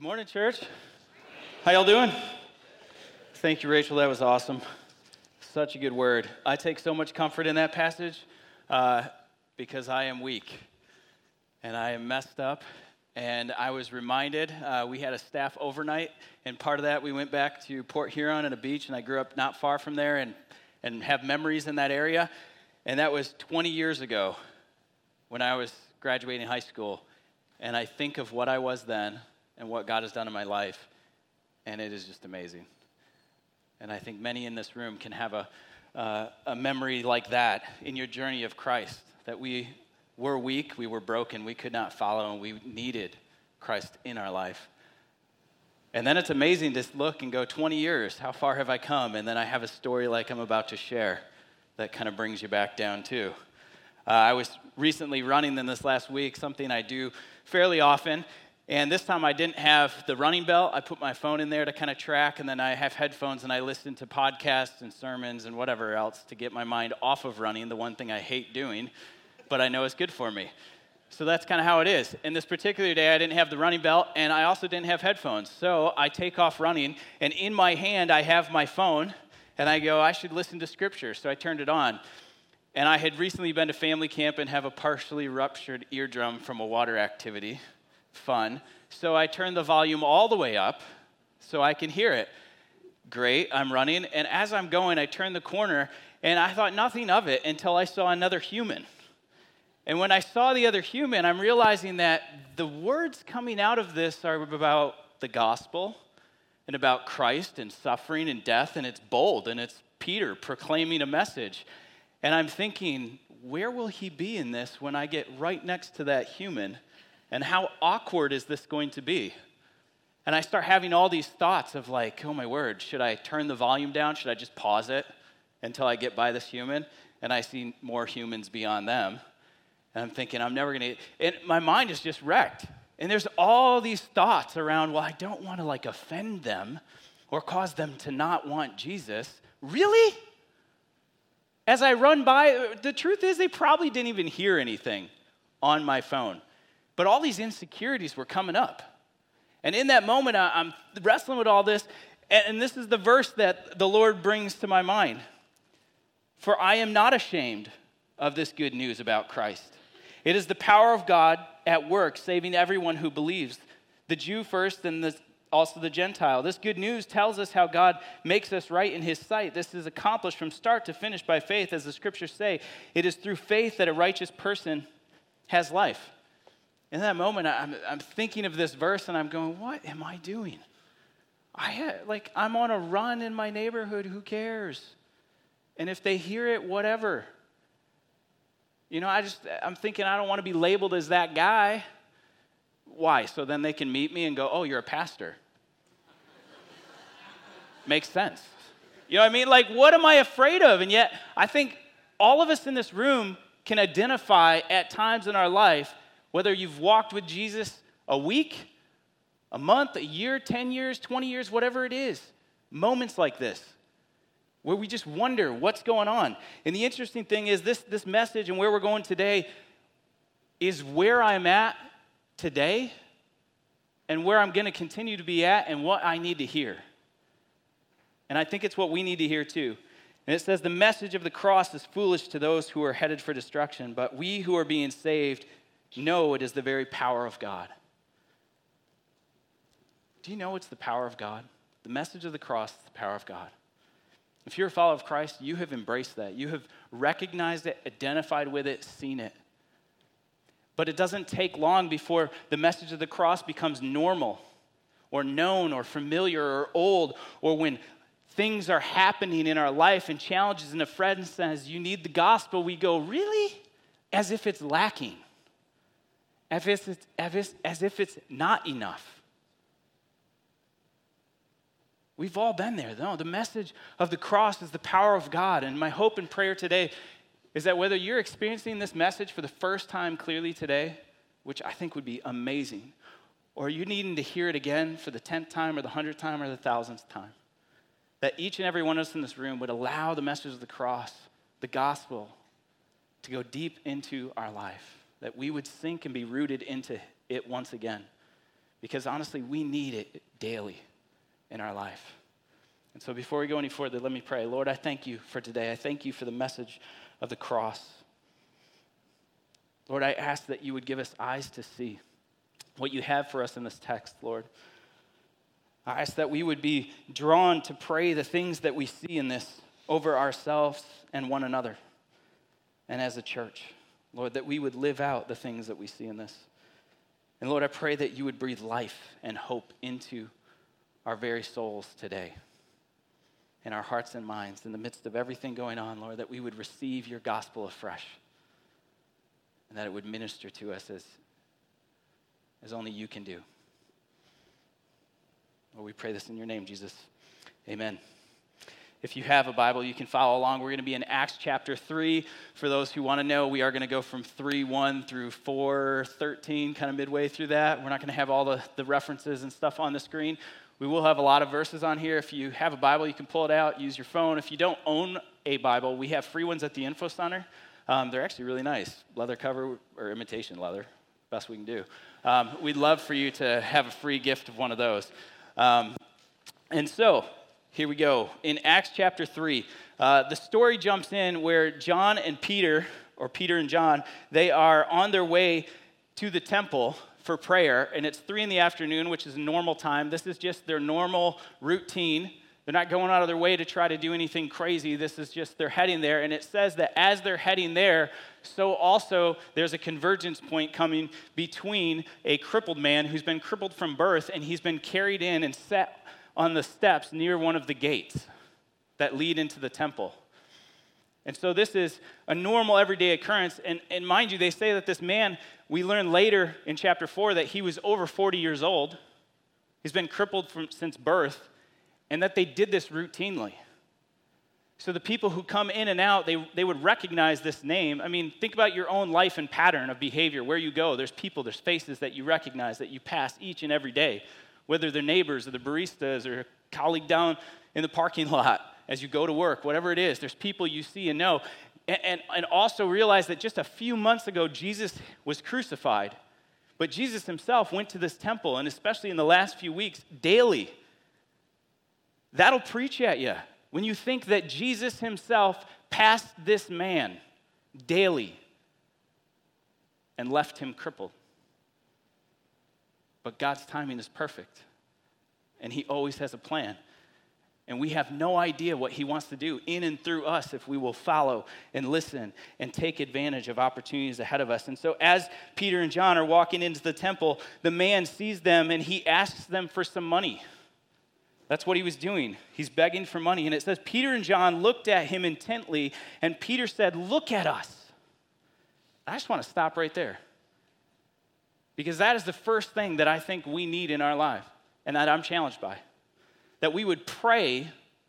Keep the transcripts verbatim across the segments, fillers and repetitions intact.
Morning, church. How y'all doing? Thank you, Rachel. That was awesome. Such a good word. I take so much comfort in that passage uh, because I am weak and I am messed up. And I was reminded, uh, we had a staff overnight, and part of that we went back to Port Huron and a beach, and I grew up not far from there and, and have memories in that area. And that was twenty years ago when I was graduating high school. And I think of what I was then and what God has done in my life, and it is just amazing. And I think many in this room can have a uh, a memory like that in your journey of Christ, that we were weak, we were broken, we could not follow, and we needed Christ in our life. And then it's amazing to look and go, twenty years, how far have I come? And then I have a story like I'm about to share that kind of brings you back down too. Uh, I was recently running in this last week, something I do fairly often. And this time I didn't have the running belt. I put my phone in there to kind of track, and then I have headphones and I listen to podcasts and sermons and whatever else to get my mind off of running, the one thing I hate doing, but I know it's good for me. So that's kind of how it is. And this particular day I didn't have the running belt, and I also didn't have headphones. So I take off running, and in my hand I have my phone, and I go, I should listen to scripture. So I turned it on. And I had recently been to family camp and have a partially ruptured eardrum from a water activity. Fun. So I turned the volume all the way up so I can hear it. Great, I'm running, and as I'm going, I turn the corner, and I thought nothing of it until I saw another human. And when I saw the other human, I'm realizing that the words coming out of this are about the gospel and about Christ and suffering and death, and it's bold, and it's Peter proclaiming a message. And I'm thinking, where will he be in this when I get right next to that human? And how awkward is this going to be? And I start having all these thoughts of like, oh my word, should I turn the volume down? Should I just pause it until I get by this human? And I see more humans beyond them. And I'm thinking, I'm never going to, and my mind is just wrecked. And there's all these thoughts around, well, I don't want to like offend them or cause them to not want Jesus. Really? As I run by, the truth is they probably didn't even hear anything on my phone. But all these insecurities were coming up. And in that moment, I'm wrestling with all this, and this is the verse that the Lord brings to my mind. For I am not ashamed of this good news about Christ. It is the power of God at work, saving everyone who believes, the Jew first and the, also the Gentile. This good news tells us how God makes us right in his sight. This is accomplished from start to finish by faith, as the scriptures say. It is through faith that a righteous person has life. In that moment, I'm, I'm thinking of this verse, and I'm going, what am I doing? I had, like, I'm on a run in my neighborhood. Who cares? And if they hear it, whatever. You know, I just, I'm thinking I don't want to be labeled as that guy. Why? So then they can meet me and go, oh, you're a pastor. Makes sense. You know what I mean? Like, what am I afraid of? And yet, I think all of us in this room can identify at times in our life, whether you've walked with Jesus a week, a month, a year, ten years, twenty years, whatever it is, moments like this, where we just wonder what's going on. And the interesting thing is this, this message and where we're going today is where I'm at today and where I'm going to continue to be at and what I need to hear. And I think it's what we need to hear too. And it says, the message of the cross is foolish to those who are headed for destruction, but we who are being saved know it is the very power of God. Do you know it's the power of God? The message of the cross is the power of God. If you're a follower of Christ, you have embraced that. You have recognized it, identified with it, seen it. But it doesn't take long before the message of the cross becomes normal or known or familiar or old, or when things are happening in our life and challenges, and a friend says, you need the gospel, we go, really? As if it's lacking. As if it's, as if, as if it's not enough. We've all been there. No, the message of the cross is the power of God. And my hope and prayer today is that whether you're experiencing this message for the first time clearly today, which I think would be amazing, or you're needing to hear it again for the tenth time or the hundredth time or the thousandth time, that each and every one of us in this room would allow the message of the cross, the gospel, to go deep into our life, that we would sink and be rooted into it once again. because honestly, we need it daily in our life. And so before we go any further, let me pray. Lord, I thank you for today. I thank you for the message of the cross. Lord, I ask that you would give us eyes to see what you have for us in this text, Lord. I ask that we would be drawn to pray the things that we see in this over ourselves and one another and as a church. Lord, that we would live out the things that we see in this. And Lord, I pray that you would breathe life and hope into our very souls today, in our hearts and minds, in the midst of everything going on, Lord, that we would receive your gospel afresh and that it would minister to us as, as only you can do. Lord, we pray this in your name, Jesus. Amen. If you have a Bible, you can follow along. We're going to be in Acts chapter three. For those who want to know, we are going to go from three one through four thirteen, kind of midway through that. We're not going to have all the, the references and stuff on the screen. We will have a lot of verses on here. If you have a Bible, you can pull it out, use your phone. If you don't own a Bible, we have free ones at the Info Center. Um, they're actually really nice. Leather cover or imitation leather, best we can do. Um, we'd love for you to have a free gift of one of those. Um, and so, here we go. In Acts chapter three, uh, the story jumps in where John and Peter, or Peter and John, they are on their way to the temple for prayer, and it's three in the afternoon, which is a normal time. This is just their normal routine. They're not going out of their way to try to do anything crazy. This is just they're heading there, and it says that as they're heading there, so also there's a convergence point coming between a crippled man who's been crippled from birth, and he's been carried in and set on the steps near one of the gates that lead into the temple. And so this is a normal everyday occurrence. And, and mind you, they say that this man, we learn later in chapter four that he was over forty years old. He's been crippled from, since birth, and that they did this routinely. So the people who come in and out, they, they would recognize this name. I mean, think about your own life and pattern of behavior. Where you go, there's people, there's faces that you recognize, that you pass each and every day, whether they're neighbors or the baristas or a colleague down in the parking lot as you go to work, whatever it is, there's people you see and know. And, and, and also realize that just a few months ago, Jesus was crucified. But Jesus himself went to this temple, and especially in the last few weeks, daily. That'll preach at you. When you think that Jesus himself passed this man daily and left him crippled. But God's timing is perfect, and he always has a plan. And we have no idea what he wants to do in and through us if we will follow and listen and take advantage of opportunities ahead of us. And so as Peter and John are walking into the temple, the man sees them and he asks them for some money. That's what he was doing. He's begging for money. And it says, Peter and John looked at him intently, and Peter said, "Look at us." I just want to stop right there. Because that is the first thing that I think we need in our life, and that I'm challenged by. That we would pray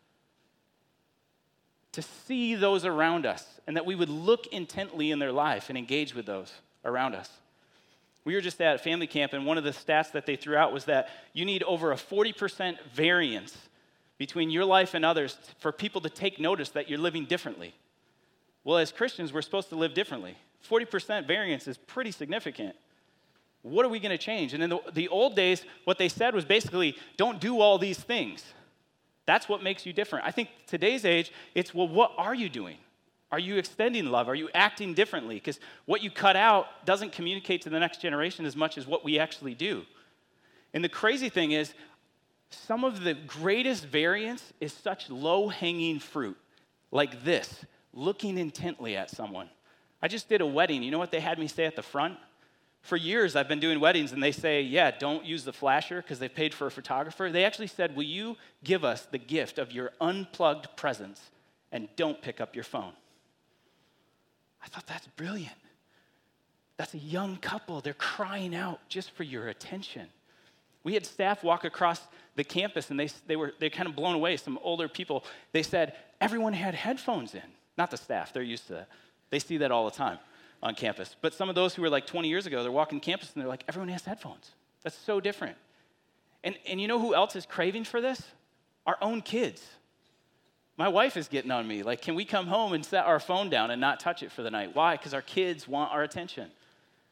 to see those around us, and that we would look intently in their life and engage with those around us. We were just at family camp, and one of the stats that they threw out was that you need over a forty percent variance between your life and others for people to take notice that you're living differently. Well, as Christians, we're supposed to live differently. forty percent variance is pretty significant. What are we going to change? And in the, the old days, what they said was basically, don't do all these things. That's what makes you different. I think today's age, it's, well, what are you doing? Are you extending love? Are you acting differently? Because what you cut out doesn't communicate to the next generation as much as what we actually do. And the crazy thing is, some of the greatest variance is such low-hanging fruit, like this, looking intently at someone. I just did a wedding. You know what they had me say at the front? For years, I've been doing weddings, and they say, yeah, don't use the flasher because they paid for a photographer. They actually said, will you give us the gift of your unplugged presence and don't pick up your phone? I thought that's brilliant. That's a young couple. They're crying out just for your attention. We had staff walk across the campus, and they, they were they kind of blown away, some older people. They said, everyone had headphones in. Not the staff. They're used to that. They see that all the time on campus. But some of those who were like twenty years ago, they're walking campus and they're like, everyone has headphones. That's so different. And, and you know who else is craving for this? Our own kids. My wife is getting on me. Like, can we come home and set our phone down and not touch it for the night? Why? Because our kids want our attention.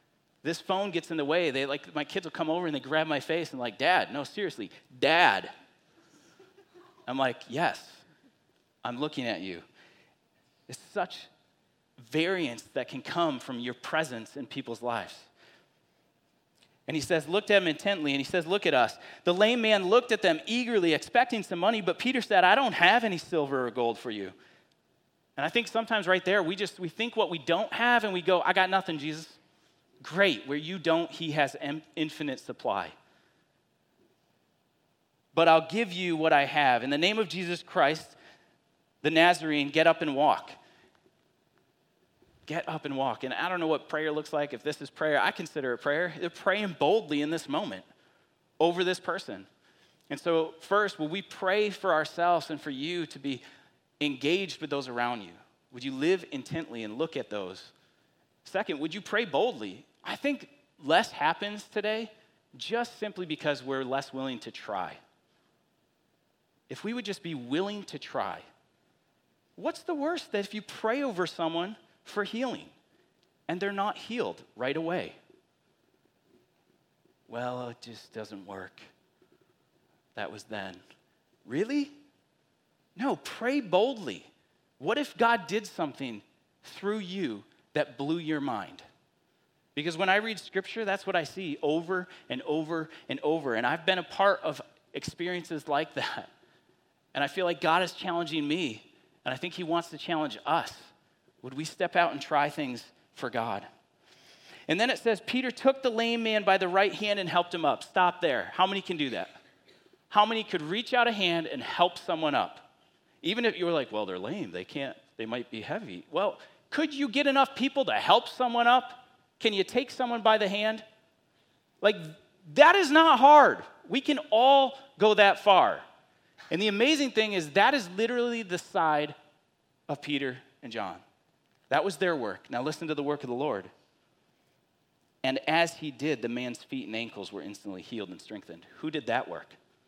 This phone gets in the way. They like my kids will come over and they grab my face and like, Dad, no, seriously, Dad. I'm like, yes, I'm looking at you. It's such variance that can come from your presence in people's lives. And he says, looked at him intently, and he says, look at us. The lame man looked at them eagerly, expecting some money, but Peter said, I don't have any silver or gold for you. And I think sometimes right there, we just, we think what we don't have, and we go, I got nothing, Jesus. Great, where you don't, he has infinite supply. But I'll give you what I have. In the name of Jesus Christ, the Nazarene, get up and walk. Get up and walk. And I don't know what prayer looks like. If this is prayer, I consider it prayer. They're praying boldly in this moment over this person. And so first, will we pray for ourselves and for you to be engaged with those around you? Would you live intently and look at those? Second, would you pray boldly? I think less happens today just simply because we're less willing to try. If we would just be willing to try, what's the worst that if you pray over someone for healing and they're not healed right away? Well, it just doesn't work. That was then. Really? No, pray boldly. What if God did something through you that blew your mind? Because when I read scripture, that's what I see over and over and over. And I've been a part of experiences like that. And I feel like God is challenging me. And I think he wants to challenge us. Would we step out and try things for God? And then it says, Peter took the lame man by the right hand and helped him up. Stop there. How many can do that? How many could reach out a hand and help someone up? Even if you were like, well, they're lame. They can't, they might be heavy. Well, could you get enough people to help someone up? Can you take someone by the hand? Like, that is not hard. We can all go that far. And the amazing thing is that is literally the side of Peter and John. That was their work. Now listen to the work of the Lord. And as he did, the man's feet and ankles were instantly healed and strengthened. Who did that work?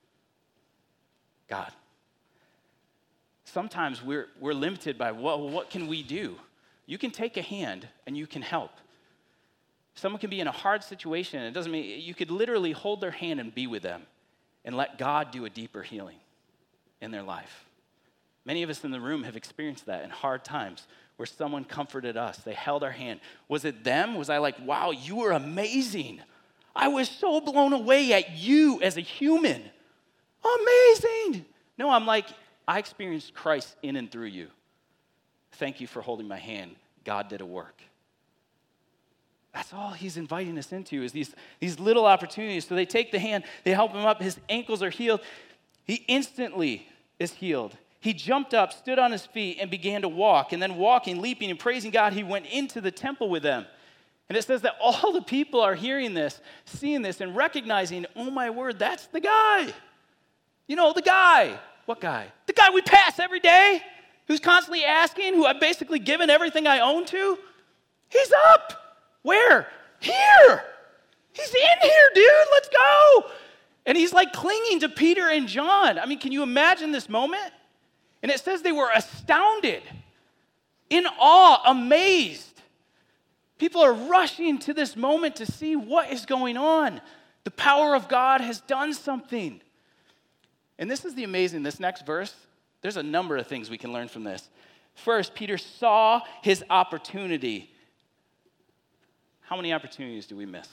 God. Sometimes we're, we're limited by, well, what can we do? You can take a hand and you can help. Someone can be in a hard situation. It doesn't mean, you could literally hold their hand and be with them and let God do a deeper healing in their life. Many of us in the room have experienced that in hard times where someone comforted us. They held our hand. Was it them? Was I like, wow, you were amazing. I was so blown away at you as a human. Amazing. No, I'm like, I experienced Christ in and through you. Thank you for holding my hand. God did a work. That's all he's inviting us into is these, these little opportunities. So they take the hand, they help him up, his ankles are healed. He instantly is healed. He jumped up, stood on his feet, and began to walk. And then walking, leaping, and praising God, he went into the temple with them. And it says that all the people are hearing this, seeing this, and recognizing, oh my word, that's the guy. You know, the guy. What guy? The guy we pass every day, who's constantly asking, who I've basically given everything I own to. He's up. Where? Here. He's in here, dude. Let's go. And he's like clinging to Peter and John. I mean, can you imagine this moment? And it says they were astounded, in awe, amazed. People are rushing to this moment to see what is going on. The power of God has done something. And this is the amazing, this next verse, there's a number of things we can learn from this. First, Peter saw his opportunity. How many opportunities do we miss?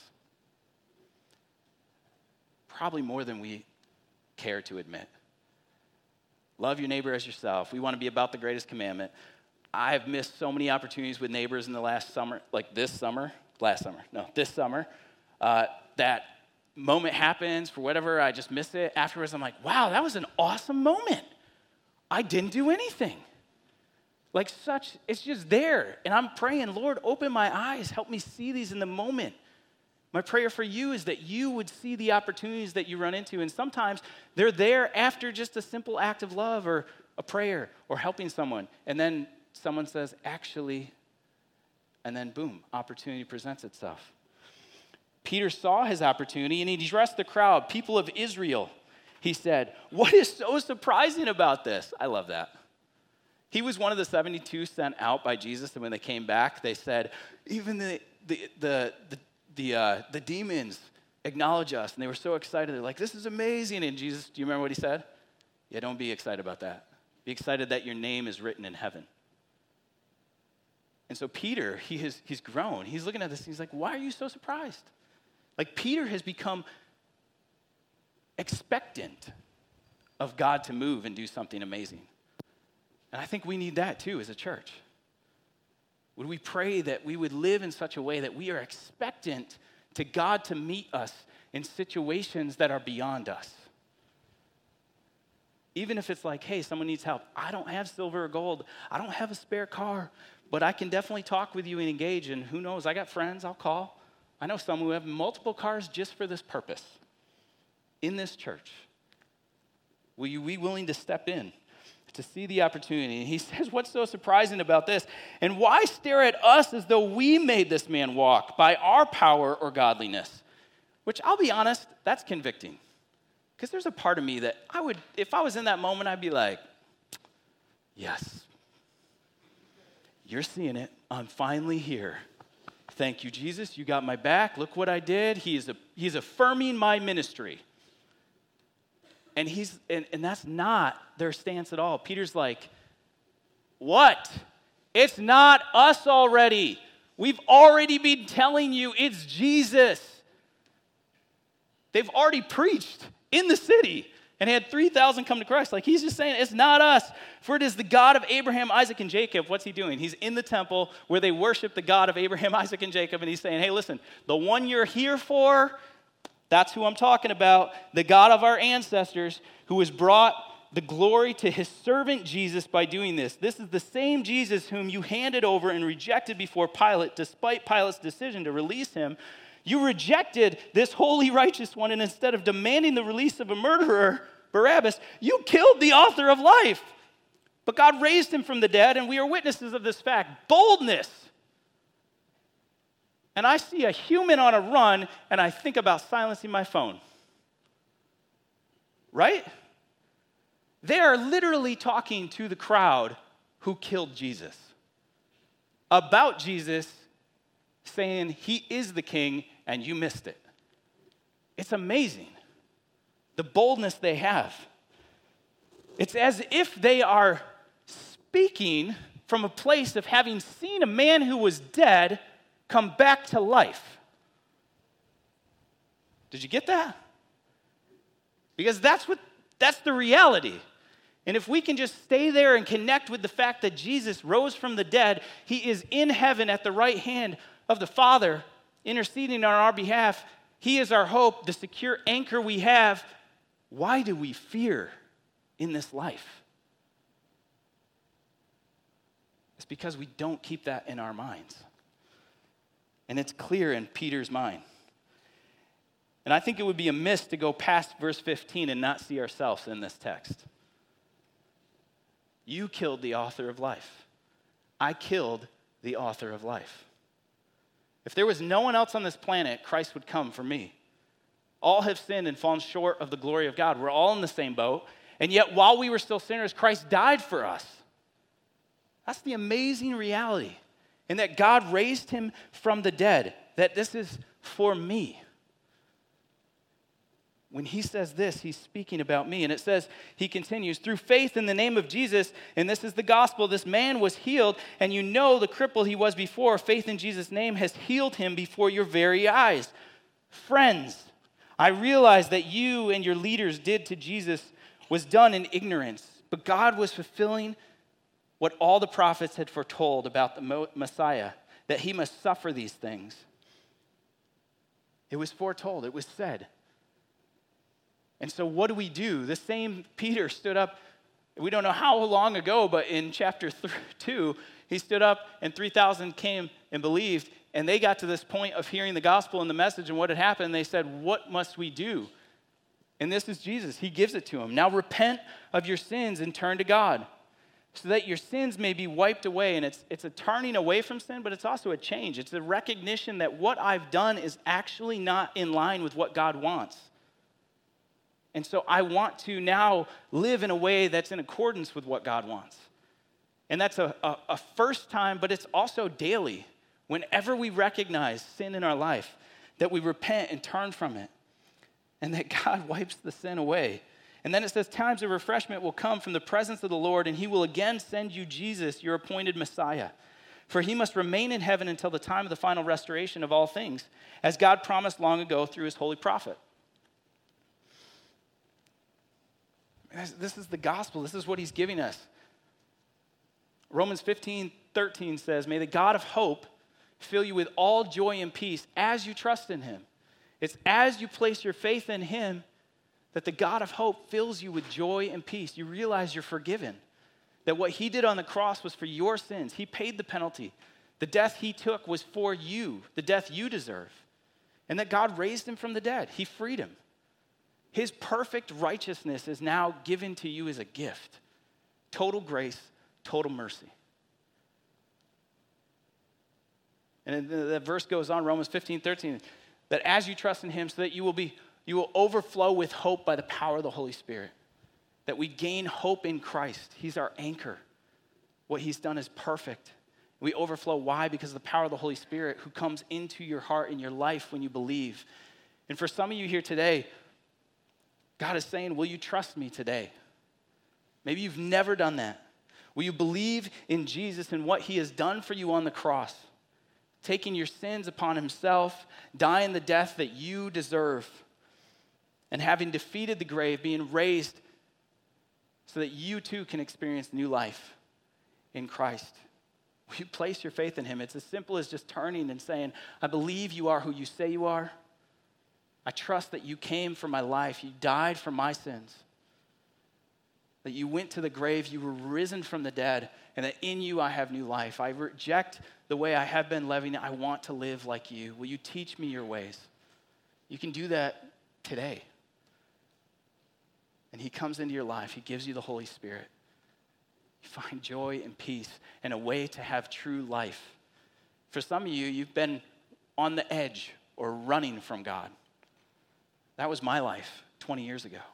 Probably more than we care to admit. Love your neighbor as yourself. We want to be about the greatest commandment. I have missed so many opportunities with neighbors in the last summer, like this summer, last summer, no, this summer, uh, that moment happens for whatever, I just miss it. Afterwards, I'm like, wow, that was an awesome moment. I didn't do anything. Like such, it's just there. And I'm praying, Lord, open my eyes. Help me see these in the moment. My prayer for you is that you would see the opportunities that you run into. And sometimes they're there after just a simple act of love or a prayer or helping someone. And then someone says, actually, and then boom, opportunity presents itself. Peter saw his opportunity and he addressed the crowd, people of Israel. He said, what is so surprising about this? I love that. He was one of the seventy-two sent out by Jesus, and when they came back, they said, even the the the, the the, uh, the demons acknowledge us, and they were so excited. They're like, this is amazing. And Jesus, do you remember what he said? Yeah, don't be excited about that. Be excited that your name is written in heaven. And so Peter, he has, he's grown. He's looking at this, and he's like, why are you so surprised? Like, Peter has become expectant of God to move and do something amazing. And I think we need that too as a church. Would we pray that we would live in such a way that we are expectant to God to meet us in situations that are beyond us? Even if it's like, hey, someone needs help. I don't have silver or gold. I don't have a spare car, but I can definitely talk with you and engage. And who knows, I got friends I'll call. I know some who have multiple cars just for this purpose. In this church, will you be willing to step in to see the opportunity? And he says, what's so surprising about this? And why stare at us as though we made this man walk by our power or godliness? Which, I'll be honest, that's convicting. Because there's a part of me that I would, if I was in that moment, I'd be like, yes, you're seeing it. I'm finally here. Thank you, Jesus. You got my back. Look what I did. He is a, he's affirming my ministry. And he's and, and that's not their stance at all. Peter's like, what? It's not us already. We've already been telling you it's Jesus. They've already preached in the city and had three thousand come to Christ. Like, he's just saying, it's not us, for it is the God of Abraham, Isaac, and Jacob. What's he doing? He's in the temple where they worship the God of Abraham, Isaac, and Jacob, and he's saying, hey, listen, the one you're here for, that's who I'm talking about, the God of our ancestors, who has brought the glory to his servant Jesus by doing this. This is the same Jesus whom you handed over and rejected before Pilate, despite Pilate's decision to release him. You rejected this holy, righteous one, and instead of demanding the release of a murderer, Barabbas, you killed the author of life. But God raised him from the dead, and we are witnesses of this fact. Boldness. And I see a human on a run, and I think about silencing my phone. Right? They are literally talking to the crowd who killed Jesus about Jesus, saying he is the king, and you missed it. It's amazing, the boldness they have. It's as if they are speaking from a place of having seen a man who was dead come back to life. Did you get that? Because that's what that's the reality. And if we can just stay there and connect with the fact that Jesus rose from the dead, he is in heaven at the right hand of the Father, interceding on our behalf. He is our hope, the secure anchor we have. Why do we fear in this life? It's because we don't keep that in our minds. And it's clear in Peter's mind. And I think it would be amiss to go past verse fifteen and not see ourselves in this text. You killed the author of life. I killed the author of life. If there was no one else on this planet, Christ would come for me. All have sinned and fallen short of the glory of God. We're all in the same boat. And yet, while we were still sinners, Christ died for us. That's the amazing reality. And that God raised him from the dead. That this is for me. When he says this, he's speaking about me. And it says, he continues, through faith in the name of Jesus, and this is the gospel, this man was healed, and you know the cripple he was before. Faith in Jesus' name has healed him before your very eyes. Friends, I realize that you and your leaders did to Jesus was done in ignorance, but God was fulfilling what all the prophets had foretold about the Messiah, that he must suffer these things. It was foretold, it was said. And so what do we do? The same Peter stood up, we don't know how long ago, but in chapter two, he stood up and three thousand came and believed, and they got to this point of hearing the gospel and the message and what had happened. They said, what must we do? And this is Jesus. He gives it to them. Now repent of your sins and turn to God so that your sins may be wiped away. And it's, it's a turning away from sin, but it's also a change. It's a recognition that what I've done is actually not in line with what God wants. And so I want to now live in a way that's in accordance with what God wants. And that's a, a, a first time, but it's also daily. Whenever we recognize sin in our life, that we repent and turn from it, and that God wipes the sin away. And then it says, times of refreshment will come from the presence of the Lord, and he will again send you Jesus, your appointed Messiah. For he must remain in heaven until the time of the final restoration of all things, as God promised long ago through his holy prophet. This is the gospel. This is what he's giving us. Romans fifteen thirteen says, may the God of hope fill you with all joy and peace as you trust in him. It's as you place your faith in him that the God of hope fills you with joy and peace. You realize you're forgiven. That what he did on the cross was for your sins. He paid the penalty. The death he took was for you, the death you deserve. And that God raised him from the dead. He freed him. His perfect righteousness is now given to you as a gift. Total grace, total mercy. And the verse goes on, Romans fifteen thirteen, that as you trust in him, so that you will be, you will overflow with hope by the power of the Holy Spirit. That we gain hope in Christ. He's our anchor. What he's done is perfect. We overflow. Why? Because of the power of the Holy Spirit who comes into your heart and your life when you believe. And for some of you here today, God is saying, will you trust me today? Maybe you've never done that. Will you believe in Jesus and what he has done for you on the cross? Taking your sins upon himself, dying the death that you deserve, and having defeated the grave, being raised so that you too can experience new life in Christ. Will you place your faith in him? It's as simple as just turning and saying, I believe you are who you say you are. I trust that you came for my life. You died for my sins. That you went to the grave, you were risen from the dead, and that in you I have new life. I reject the way I have been living. I want to live like you. Will you teach me your ways? You can do that today. And he comes into your life. He gives you the Holy Spirit. You find joy and peace and a way to have true life. For some of you, you've been on the edge or running from God. That was my life twenty years ago.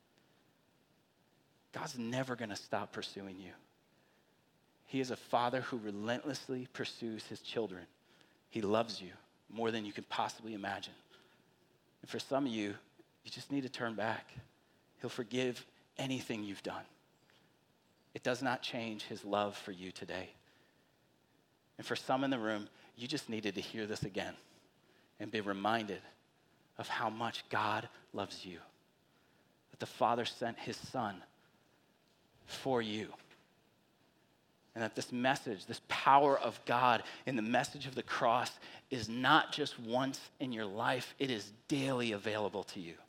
God's never going to stop pursuing you. He is a father who relentlessly pursues his children. He loves you more than you could possibly imagine. And for some of you, you just need to turn back. He'll forgive anything you've done. It does not change his love for you today. And for some in the room, you just needed to hear this again and be reminded of how much God loves you. That the Father sent his Son for you. And that this message, this power of God in the message of the cross is not just once in your life, it is daily available to you.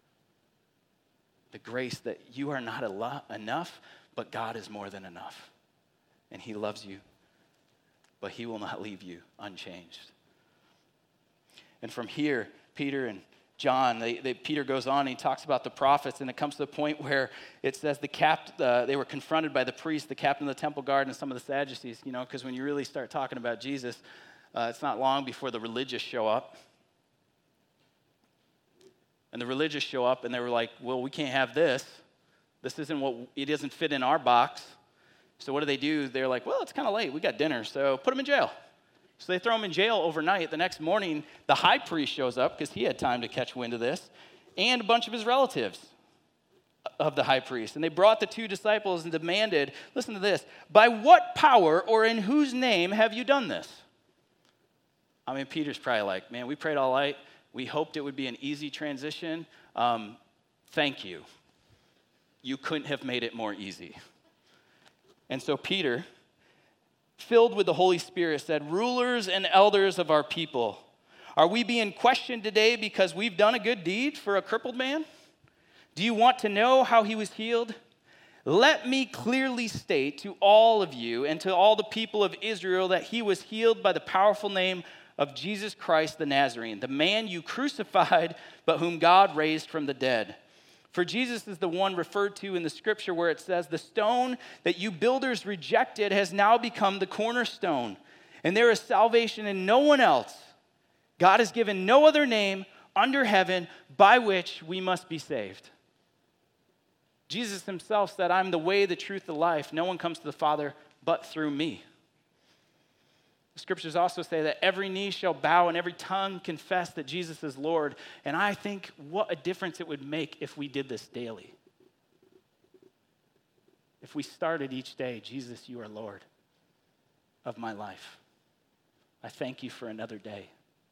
The grace that you are not enough, but God is more than enough. And he loves you, but he will not leave you unchanged. And from here, Peter and John, they, they, Peter goes on and he talks about the prophets, and it comes to the point where it says the cap, uh, they were confronted by the priest, the captain of the temple guard, and some of the Sadducees, you know, because when you really start talking about Jesus, uh, it's not long before the religious show up. And the religious show up and they were like, well, we can't have this. This isn't what, it doesn't fit in our box. So what do they do? They're like, well, it's kind of late. We got dinner, so put him in jail. So they throw him in jail overnight. The next morning, the high priest shows up because he had time to catch wind of this, and a bunch of his relatives of the high priest. And they brought the two disciples and demanded, listen to this, by what power or in whose name have you done this? I mean, Peter's probably like, man, we prayed all night. We hoped it would be an easy transition. Um, thank you. You couldn't have made it more easy. And so Peter, filled with the Holy Spirit, said, rulers and elders of our people, are we being questioned today because we've done a good deed for a crippled man? Do you want to know how he was healed? Let me clearly state to all of you and to all the people of Israel that he was healed by the powerful name of Jesus Christ the Nazarene, the man you crucified, but whom God raised from the dead. For Jesus is the one referred to in the scripture where it says, the stone that you builders rejected has now become the cornerstone, and there is salvation in no one else. God has given no other name under heaven by which we must be saved. Jesus himself said, I'm the way, the truth, the life. No one comes to the Father but through me. The scriptures also say that every knee shall bow and every tongue confess that Jesus is Lord. And I think what a difference it would make if we did this daily. If we started each day, Jesus, you are Lord of my life. I thank you for another day.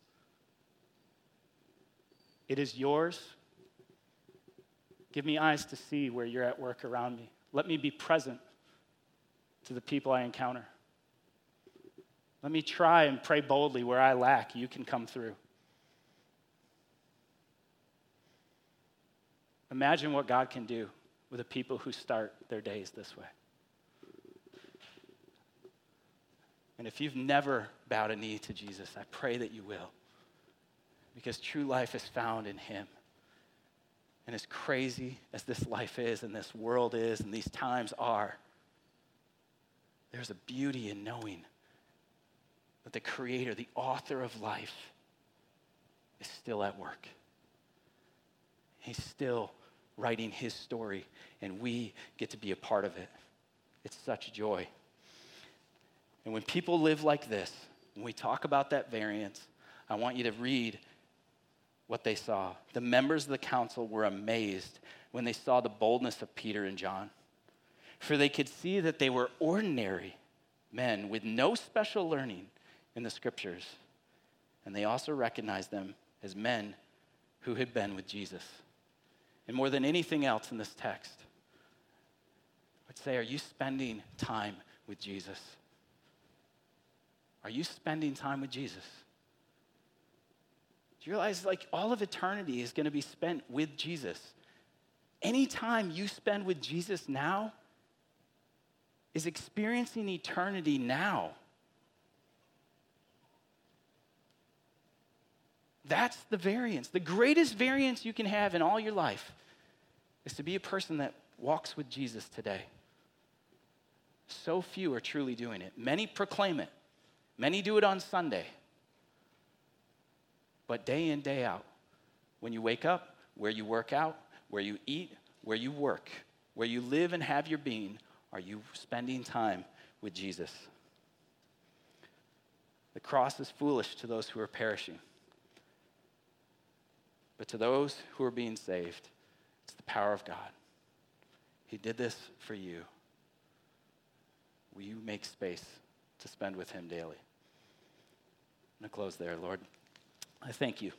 It is yours. Give me eyes to see where you're at work around me. Let me be present to the people I encounter. Let me try and pray boldly where I lack. You can come through. Imagine what God can do with the people who start their days this way. And if you've never bowed a knee to Jesus, I pray that you will. Because true life is found in him. And as crazy as this life is, and this world is, and these times are, there's a beauty in knowing that the Creator, the author of life, is still at work. He's still writing his story, and we get to be a part of it. It's such joy. And when people live like this, when we talk about that variance, I want you to read what they saw. The members of the council were amazed when they saw the boldness of Peter and John, for they could see that they were ordinary men with no special learning in the scriptures, and they also recognized them as men who had been with Jesus. And more than anything else in this text, I would say, are you spending time with Jesus? Are you spending time with Jesus? Do you realize, like, all of eternity is going to be spent with Jesus? Any time you spend with Jesus now is experiencing eternity now. That's the variance. The greatest variance you can have in all your life is to be a person that walks with Jesus today. So few are truly doing it. Many proclaim it. Many do it on Sunday. But day in, day out, when you wake up, where you work out, where you eat, where you work, where you live and have your being, are you spending time with Jesus? The cross is foolish to those who are perishing. But to those who are being saved, it's the power of God. He did this for you. Will you make space to spend with him daily? I'm going to close there, Lord. I thank you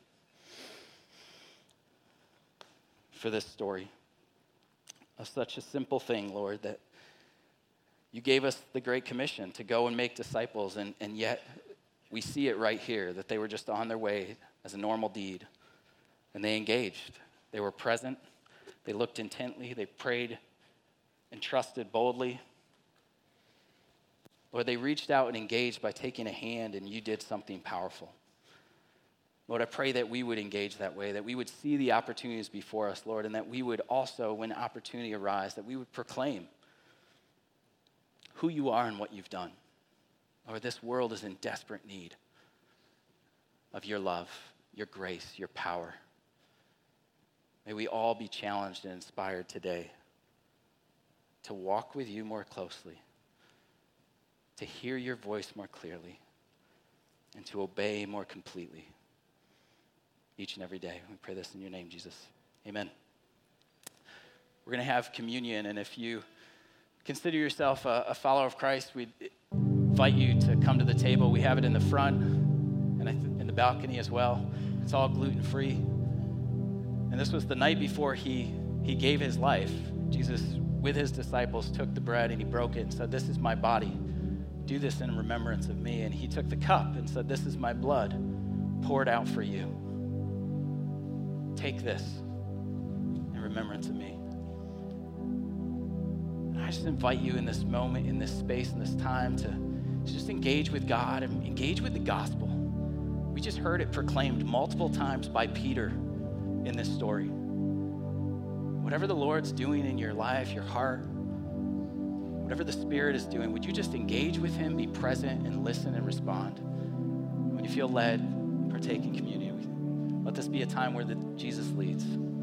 for this story of such a simple thing, Lord, that you gave us the Great Commission to go and make disciples, and, and yet we see it right here, that they were just on their way as a normal deed. And they engaged. They were present. They looked intently. They prayed and trusted boldly. Lord, they reached out and engaged by taking a hand, and you did something powerful. Lord, I pray that we would engage that way, that we would see the opportunities before us, Lord, and that we would also, when opportunity arises, that we would proclaim who you are and what you've done. Lord, this world is in desperate need of your love, your grace, your power. May we all be challenged and inspired today to walk with you more closely, to hear your voice more clearly, and to obey more completely each and every day. We pray this in your name, Jesus. Amen. We're going to have communion, and if you consider yourself a, a follower of Christ, we invite you to come to the table. We have it in the front and in the balcony as well. It's all gluten-free. And this was the night before he, he gave his life. Jesus, with his disciples, took the bread and he broke it and said, "This is my body. Do this in remembrance of me." And he took the cup and said, "This is my blood poured out for you. Take this in remembrance of me." And I just invite you in this moment, in this space, in this time to, to just engage with God and engage with the gospel. We just heard it proclaimed multiple times by Peter in this story. Whatever the Lord's doing in your life, your heart, whatever the Spirit is doing, would you just engage with him, be present, and listen and respond? When you feel led, partake in communion. Let this be a time where the, Jesus leads.